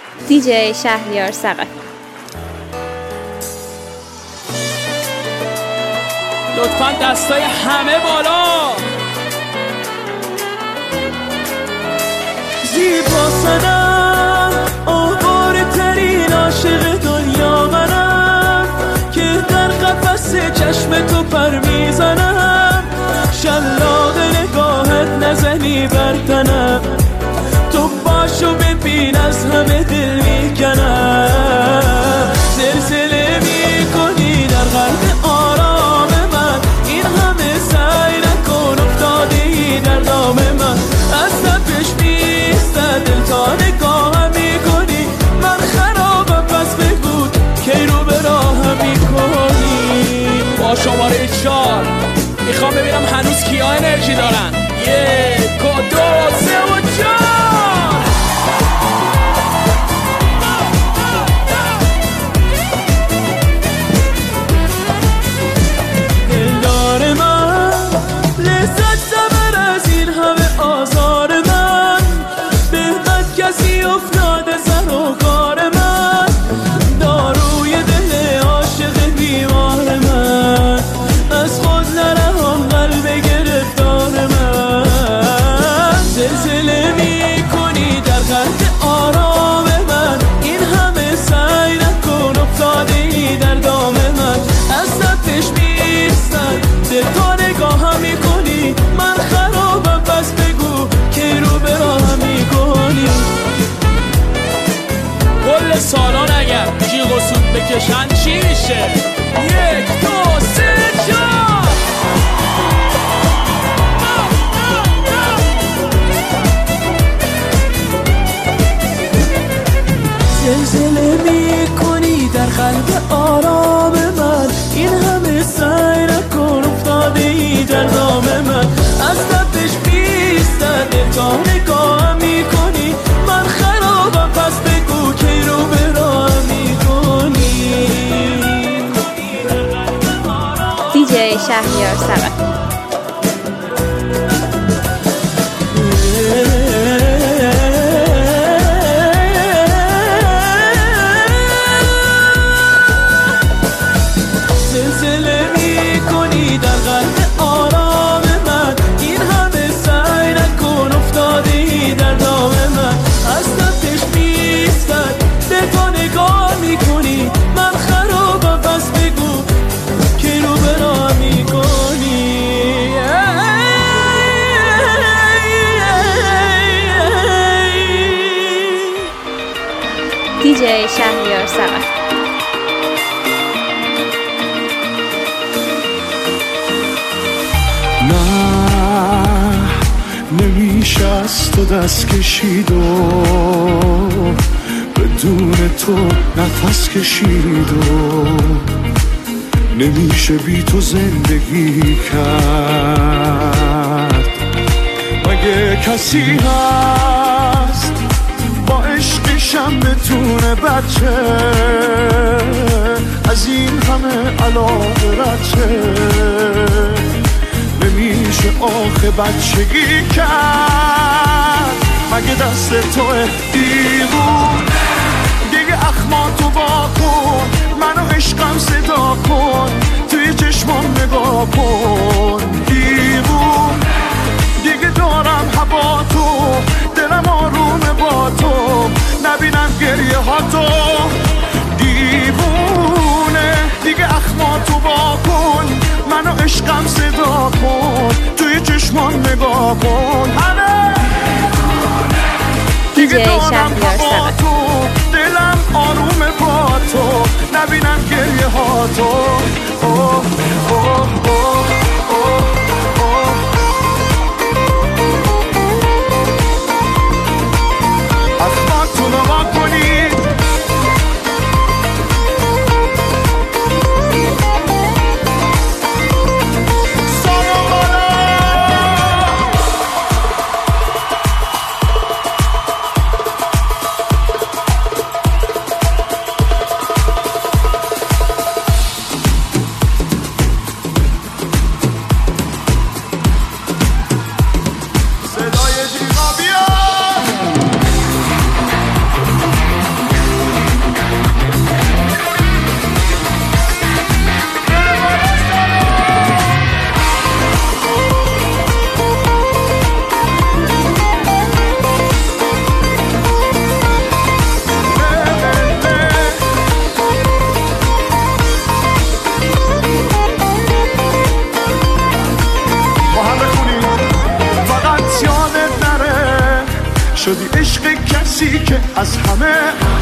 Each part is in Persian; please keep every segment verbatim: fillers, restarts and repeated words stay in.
دیجی شهریار ثقفی. لطفاً دستای همه بالا. زیبا سنم آواره ترین عاشق دنیا منم که در قفس چشم تو پر میزنم، شلاق نگاهت نزنی بر تنم، تو باشو ببین از همه دل میکنم، زلزله میکنی در قلب آرام من، این همه سعی نکن افتادی در دام من، از تپش میستد دل تا نگاهم میکنی، من خرابم پس بگو کی رو به راهم میکنی. با شماره چار میخوام ببینم هنوز کیا انرژی دارن. یک و دو سه و چار. دلدار من لذت زبر از این همه آزار من، بهتر کسی افتاده سر و کار من، داروی دل عاشق بیمار من، از خود نرهان قلب گرفتار من، زلزله میکنی در قلب آرام من، این همه سعی نکن افتاده ای در دام من، از تپش میستن دل تا نگاهم میکنی، من خرابم پس بگو کی رو به راهم میکنی. کل سالان اگر جیغ و سود بکشن چی میشه؟ یک دو سه چار. زلزله میکنی در قلب آرام من، این همه سعی نکن افتاده ای در دام من، از تپش بیستن دل تا نگاهم میکنی، من خرابم پس بگو کی رو به راهم میکنی. دیجی شهریار ثقفی. زلزله میکنی در قلب آرام من، این همه سعی نکن افتاده ای در دام من، از تپش میستن به تو نگاه میکنی، من خرابم پس بگو کی رو به راهم میکنی. دیجی شهریار ثقفی. نه نمیشه از تو دست کشید و بدون تو نفس کشید و نمیشه بی تو زندگی کرد. مگه کسی هست با عشقشم بتونه بچه از این همه علاقه رچه؟ نمیشه آخه بچگی کرد. مگه دست توه دیوونه دیگه اخماتو با کن، منو عشقم صدا کن، توی چشمام نگاه کن. دیوونه دیگه دارم هوا تو، دلم آرومه با تو، نبینم گریه ها تو. دیوونه دیگه اخماتو با کن، منو عشقم صدا کن، توی چشمان نگاه کن. همه دیگه دارم هوا تو، دلم آرومه با تو، نبینم گریه ها تو. اوه اوه اوه اوه اوه. اخماتو نگاه کنید. شدی عشق کسی که از همه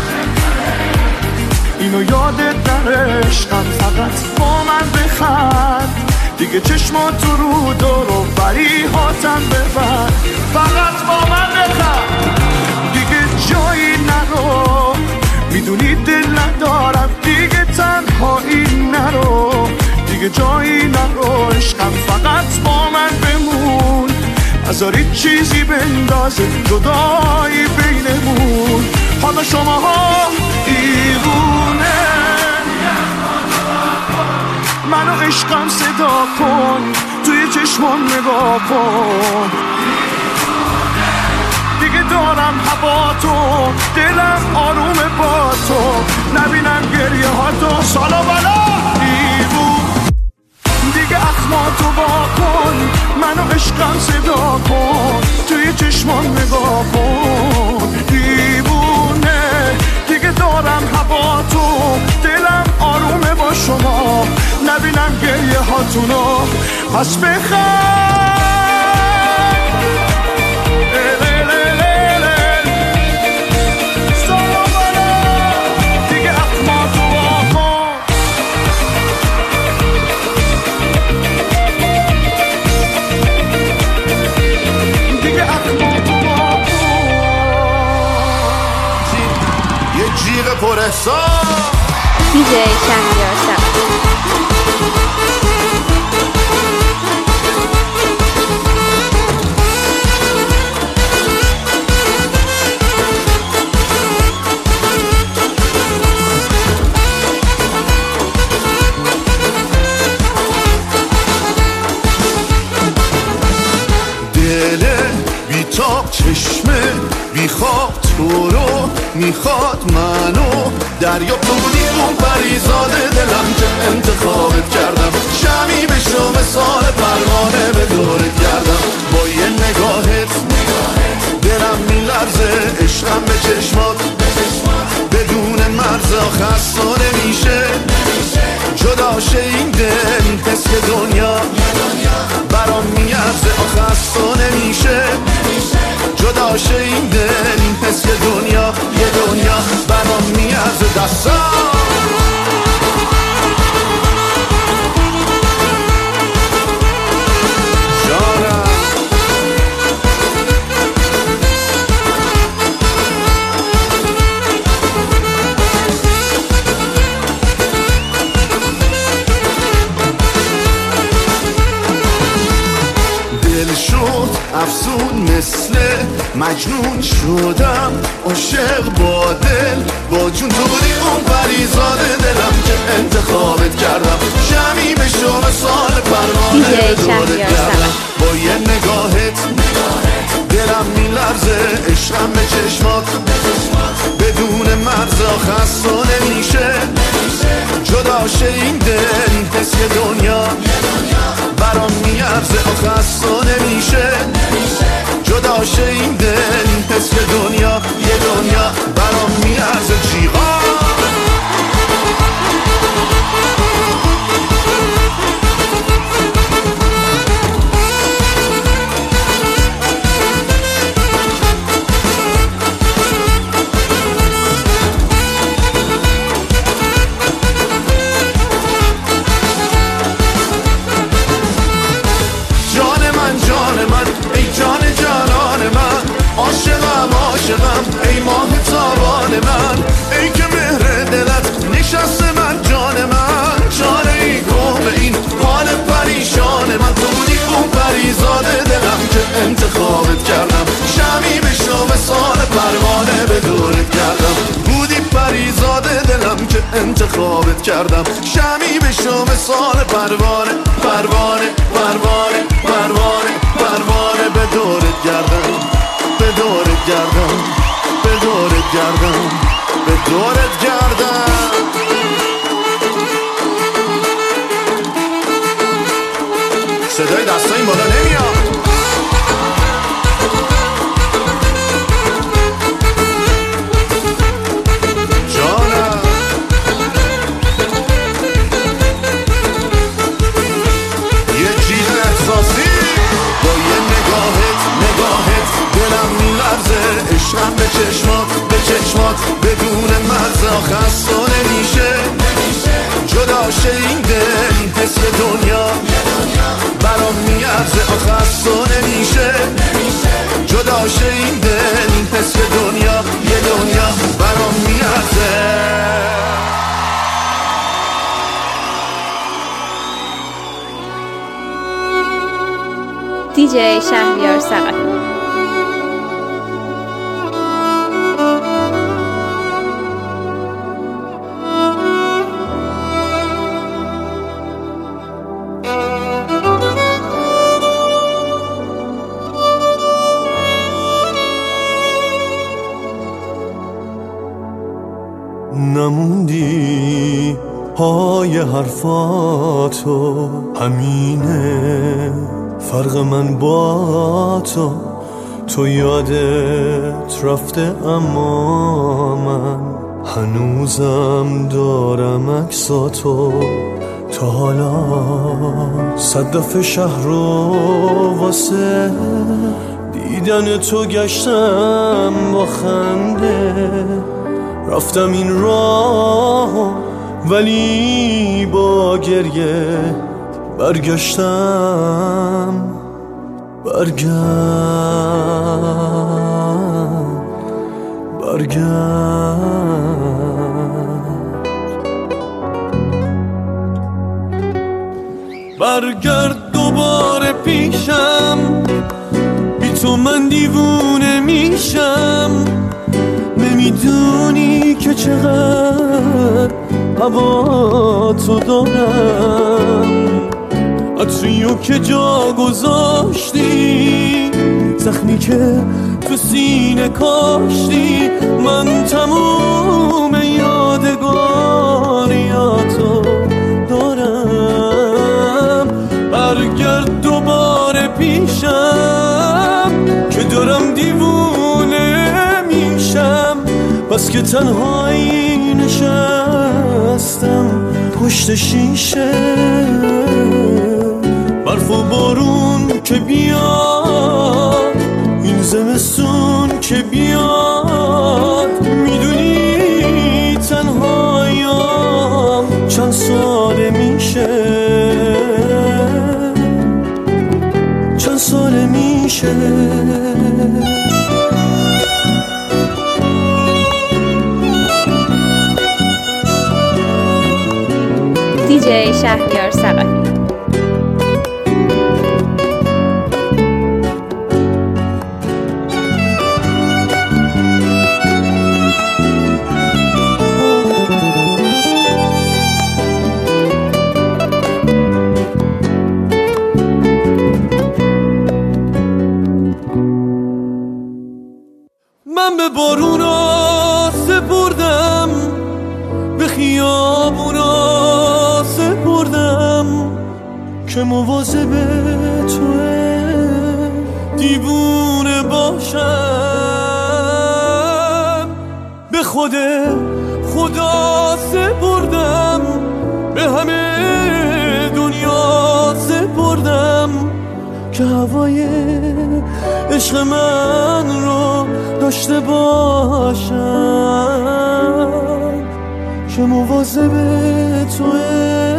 اینو یادت نره عشقم فقط با من بخند دیگه چشماتو رو دور و بری هاتم ببر فقط با من بخند دیگه جایی نرو میدونی دل ندارم دیگه تنهایی نرو دیگه جایی نرو عشقم فقط با من بمون ازاری چیزی بندازه جدایی بینمون حالا شماها دیوونه منو عشقم صدا کن توی چشمام نگاه کن دیگه دارم هوا تو دلم آرومه با تو نبینم گریه ها تو سالا بلا دیوون دیگه اخماتو با کن منو عشقم صدا کن توی چشمام نگاه کن دیوونه دیگه دارم هوا تو دلم آرومه با شما نبینم گریه هاتونو پس بخند دیگه اخماتو با کن دیگه اخماتو با کن یه جیغ پر احساس دی جی شهریار سقف. چشمه بیخواب تو رو میخواد منو دریا بودی اون پریزاده دلم که انتخابت کردم شمی بشو مثال پروانه به دورت کردم با یه نگاهت دلم میلرزه عشقم به چشمات بدون مرزا خسته نمیشه جدا شه این دل حس که دنیا برام میارزه خسته نمیشه جدا شه این دل حس که دنیا یه دنیا برام میارزه دستا افسون مثل مجنون شدم عاشق با دل با جون تو بودی اون پریزاده دلم که انتخابت کردم شمی به شما سال پروانه دورت کردم با یه نگاهت دلم میلرزه عشقم به چشمات بدون مرزا خسته نمیشه جدا شه این دل حس که دنیا برام میارزه خسته نمیشه جدا شه این دل حس که دنیا یه دنیا برام میارزه جیغا ای ماه تابان من ای که مهر دلت نشسته من جان من جان ای گم این حال پریشان من تو بودی اون پریزاده دلم که انتخابت کردم شمی بشو مثال پروانه به دورت کردم بودی پریزاده دلم که انتخابت کردم شمی بشو مثال پروانه پروانه پروانه پروانه پروانه به دورت کردم به دورت گردم به دورت گردم به دورت گردم صدای دستا این بالا نمیاد جانم یه چیز احساسی با یه نگاهت نگاهت دلم میلرزه چشمات به چشمات بدون مرز خسته نمیشه جدا شه این دل حس دنیا برام میارزه خسته نمیشه جدا شه این دل حس دنیا یه دنیا برام میارزه دی جی شهریار ثقفی. نموندی های حرفاتو همینه فرق من با تو تو یادت رفته اما من هنوزم دارم عکساتو تا حالا صد دفعه شهر رو واسه دیدن تو گشتم با خنده رفتم این راه ولی با گریه برگشتم برگشت برگشت برگرد دوباره پیشم بی تو من دیوونه میشم نمیدونی که چقدر هوا تو دارم عطریو که جا گذاشتی زخمی که تو سینه کاشتی من تموم یادگاریاتو دارم برگرد دوباره پیشم که دارم دیوونه میشم بس که تنهایی نشستم پشت شیشه برف و بارون که بیاد این زمستون که بیاد میدونی تنهاییم چند ساله میشه چند ساله میشه دی جی شهریار ثقفی. من به بارونا سپردم به خیابونا سپردم که مواظب توه دیوونه باشم به خود خدا سپردم به همه دنیا سپردم که هوای عشق من رو داشته باشم که مواظب توه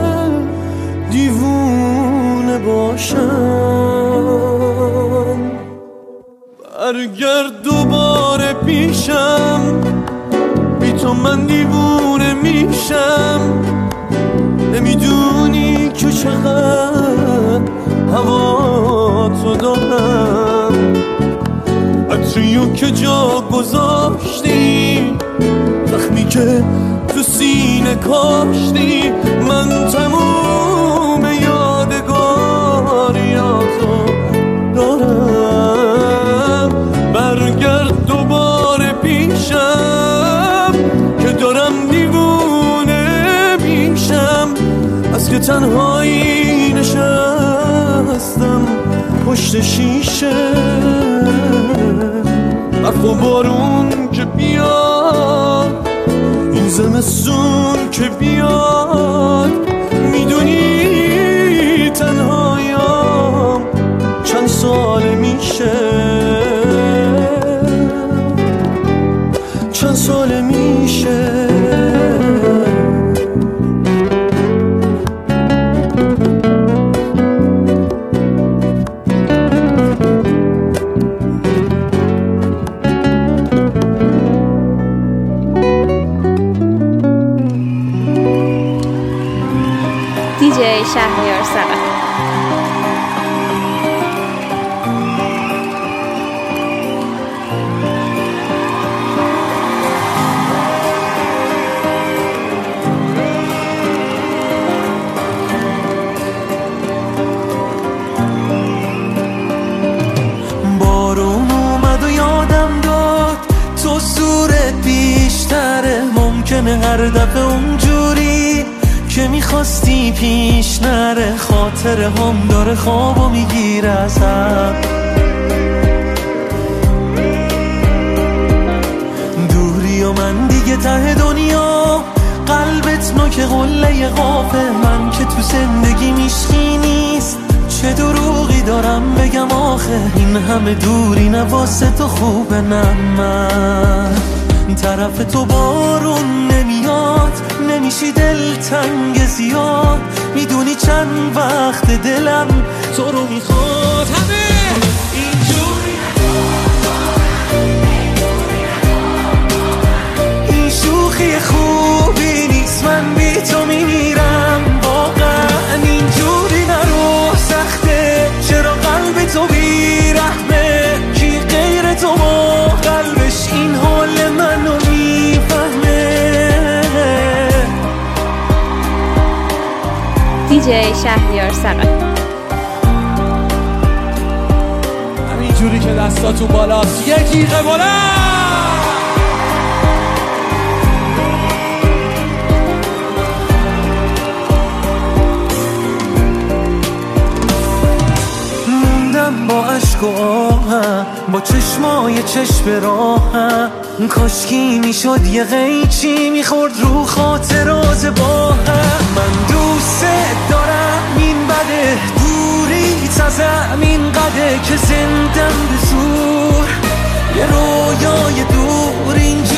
دیوونه باشم برگرد دوباره پیشم بی تو من دیوونه میشم نمیدونی که چقدر هوا تو دارم عطریو که جا گذاشتی زخمی که تو سینه کاشتی من تموم یادگاریاتو دارم برگرد دوباره پیشم که دارم دیوونه میشم از که تنهایی نشستم پشت شیشه برف و بارون که بیاد این زمستون که بیاد میدونی تنهایم چند ساله میشه شهریار ثقفی. بارون اومد و یادم داد تو صورت بیشتره، ممکنه هر دفعه اونجوری که میخواستی پیش نره. خاطره هم داره خوابو میگیره ازم، دوری و من دیگه ته دنیا، قلبت نوک قله قافه. من که تو زندگی میشکی نیست، چه دروغی دارم بگم آخه. این همه دوری نواسه تو خوبه، نه من طرف تو بارون نمیاد، نمیشی دلتنگ زیاد. میدونی چند وقت دلم تو رو میخواد، همه اینجوری. این شوخی خوبی نیست، من بی تو میمیرم واقعا. اینجوری نرو، سخته چرا قلب تو بیرحمه. کی غیر تو با قلبش این حال منو میفهمه. دیجی شهریار ثقفی. همینجوری که دستاتون بالاست یکی قبوله. با عشق و آهم، با چشمای چشم راهم، کاشکی میشد یه قیچی میخورد رو خاطرات با هم. من دوست دارم، این بده دوری تازم این قده که زندم به زور یه رویای دور. اینجوری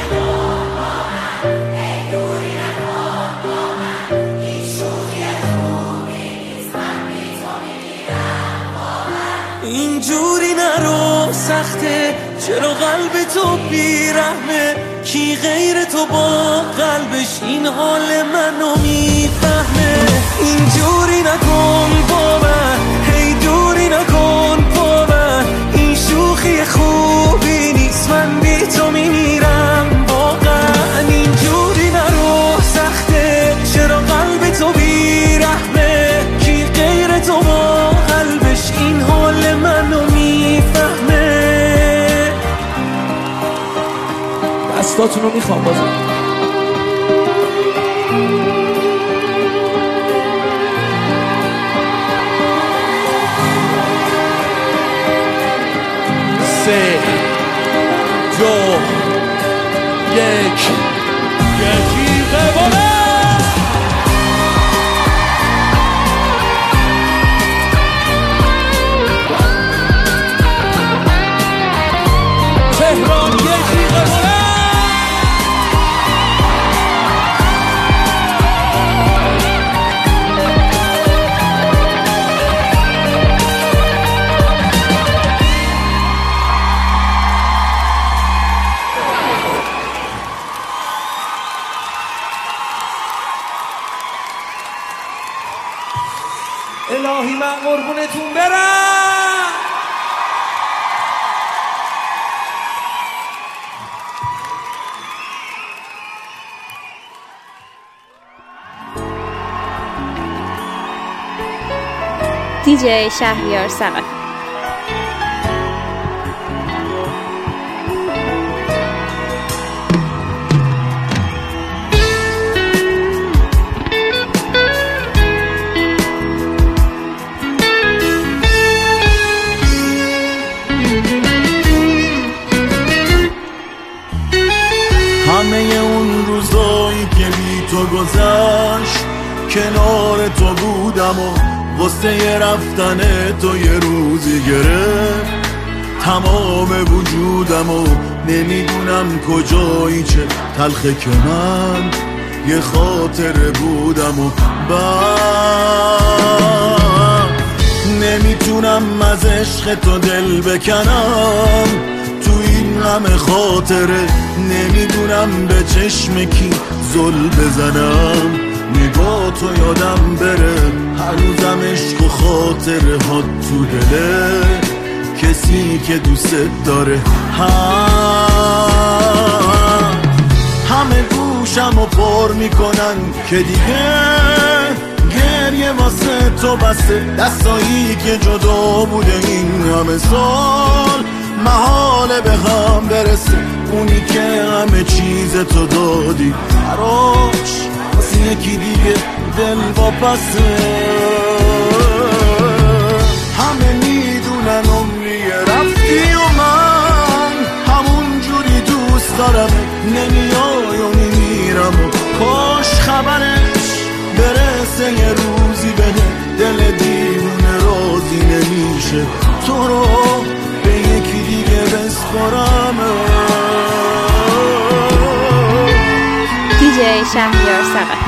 اینجوری نرو، سخته چرا قلب تو بیرحمه. کی غیر تو با قلبش این حال منو میفهمه. اینجوری نکن با من، هی دوری نکن با من. این شوخی خوبی نیست، من بی تو میمیرم واقعا. اینجوری نرو، سخته چرا قلب تو بیرحمه. کی غیر تو با قلبش این حال منو میفهمه. دستاتونو میخوام بازم. سه دو یک یکی قبوله. تهران یکی قبوله. الهی من قربونتون برم. دیجی شهریار ثقفی. همه اون روزایی که بی تو گذشت، کنار تو بودم و واسه رفتن تو یه روزی گرفت تمام وجودم و نمیدونم کجایی، چه تلخه که من یه خاطره بودم و بعد نمیتونم از عشق تو دل بکنم. تو این همه خاطره نمیدونم به چشم کی زل بزنم. با تو یادم بره هنوزم عشق و خاطره ها تو دله کسی که دوست داره هم همه گوشم و پر میکنن که دیگه گریه واسه تو بسته دستایی که جدا بوده این همه سال محاله به هم برسه اونی که همه چیز تو دادی براش واسه یکی دیگه دل واپسه همه میدونن عمری رفتی و من همون جوری دوست دارم نمیای و میمیرم و کاش خبرش برسه یه روزی بده دل دیوونه راضی نمیشه تو رو به یکی دیگه بسپارم دیجی شهریار سقط.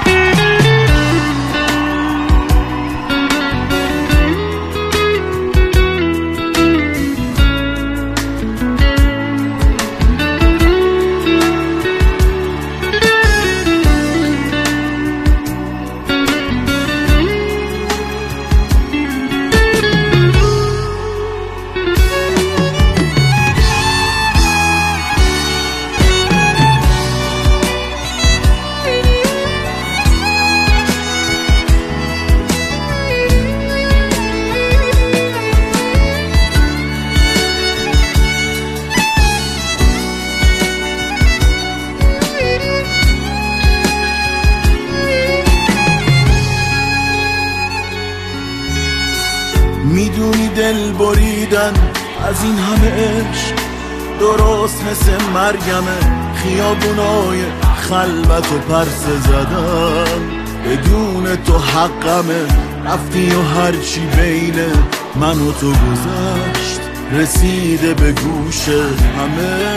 میدونی دل بریدن از این همه عشق درست مثل مرگمه خیابونای خلوت و پرسه زدن بدون تو حقمه رفتی و هرچی بین من و تو گذشت رسیده به گوش همه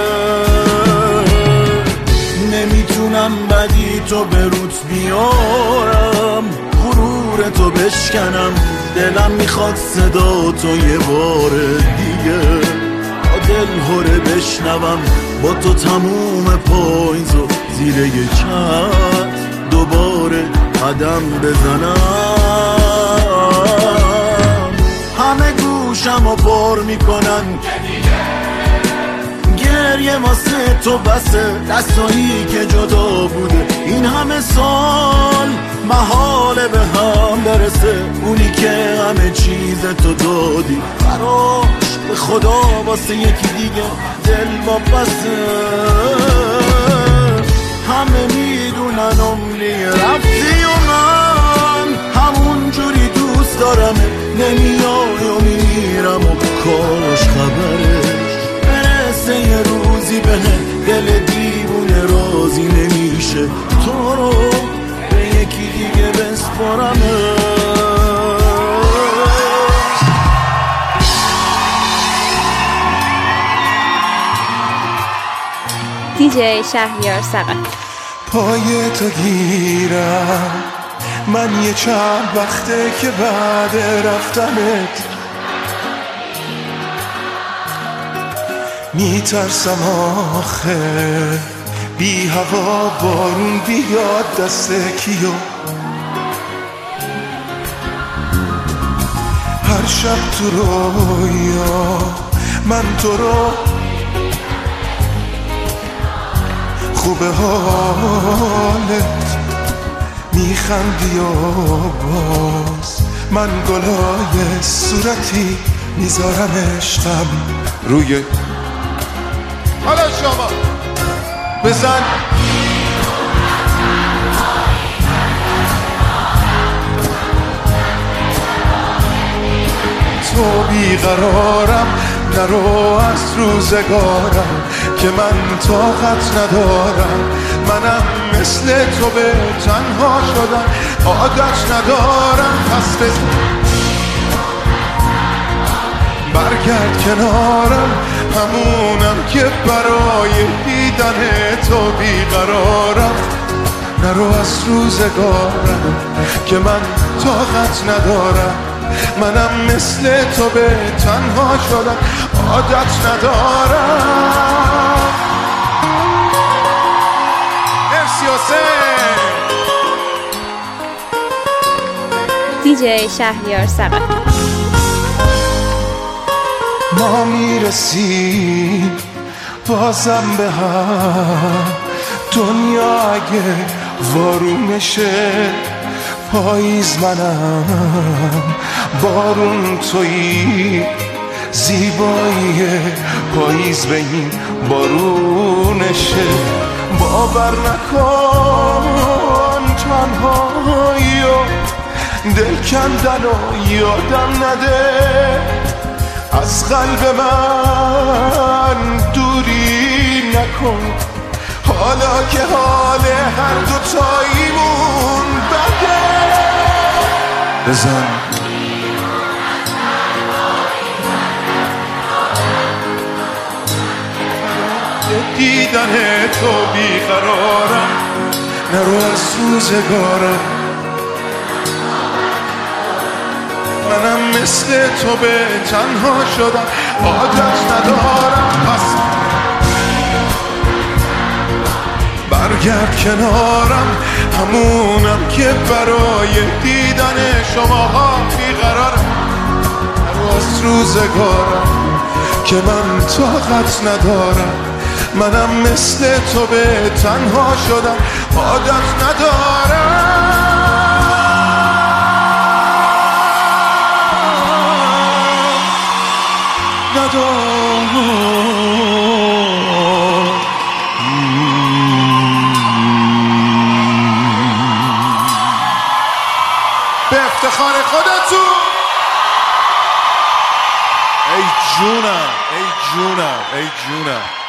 نمیتونم بدی تو به روت بیارم غرور تو بشکنم دلم میخواد صدا تو یه بار دیگه با دل هره بشنوم با تو تموم پاییز و زیر یه چت دوباره قدم بزنم همه گوشم و پر میکنن گریه واسه تو بسه دستایی که جدا بوده این همه سال محاله به هم برسه اونی که همه چیز تو دادی براش به خدا واسه یکی دیگه دل واپسه همه میدونن عمری رفتی و من همون جوری دوست دارم نمیای و میمیرم و کاش خبرش برسه یه روزی به دل دیوونه راضی نمیشه تو رو به یکی دیگه بسپارم دیجی شهریار سقط. پای تو گیرم من یه چند وقته که بعد رفتنت میترسم آخه بی هوا بارون بیاد دست کیو هر شب تو رویا من تو رو خوبه حالت میخندی و باز من گلای صورتی میذارم عشقم روی حالا شما بزن تو بیقرارم نرو از روزگارم که من طاقت ندارم منم مثل تو به تنها شدم عادت ندارم پس بزن برگرد کنارم همونم که برای دیدن تو بیقرارم نرو از روزگارم که من طاقت ندارم منم مثل تو به تنها شدم عادت ندارم مرسی حسین دیجی شهریار سقفی. ما میرسیم بازم به هم، دنیا اگه وارونشه، پاییز منم بارون تویی، زیبایی پاییز به این بارونشه. باور نکن تنهایی و دل کندن و یادم نده، از قلب من دوری نکن، حالا که حال هر دو تاییمون بده. بزن دیدن تو بیقرارم، نرو از روزگارم، منم مثل تو به تنها شدم، عادت ندارم، پس برگرد کنارم، همونم که برای دیدن شماها بیقرارم، نرو از روزگارم که من طاقت ندارم، منم مثل تو به تنها شدم، عادت ندارم. به افتخار خودتون. ای جونم ای جونم ای جونم